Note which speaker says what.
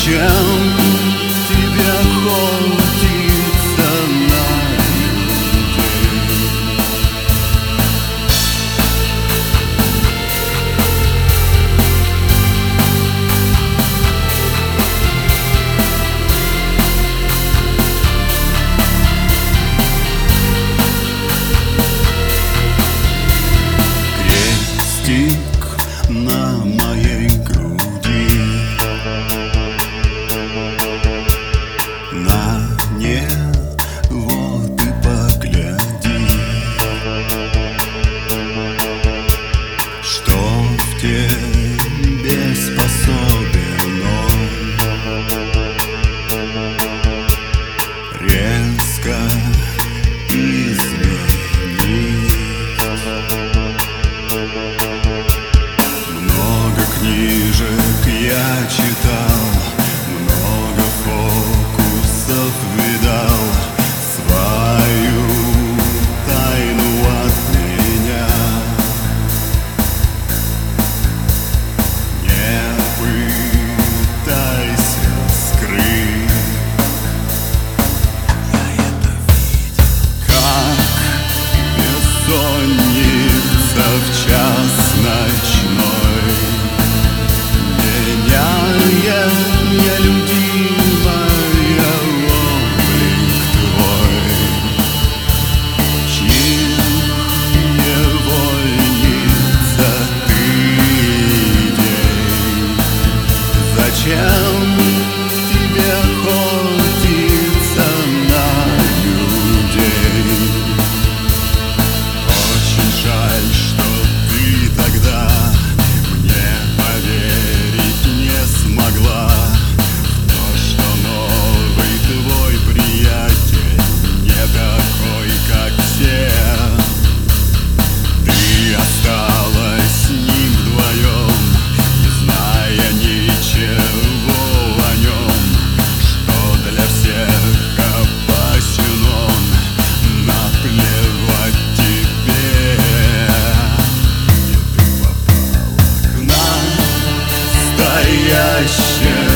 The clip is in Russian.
Speaker 1: Зачем тебе охотиться на людей? Крестик на моей груди, на него ты погляди, что в тебе способен он. Резко изменить. Много книжек я читал, много фокусов видал, свою тайну от меня не пытайся скрыть. Я это видел, как бессонница в час ночной меняет нелюдимая облик твой. Чьих невольница ты, день? Зачем тебе охотиться на людей? Очень жаль, что ты тогда мне поверить не смогла в то, что новый твой приятель не такой, как все. Ты осталась с ним вдвоем, не зная ничего о нем, что для всех опасен он. Наплевать тебе, где ты попала к настоящей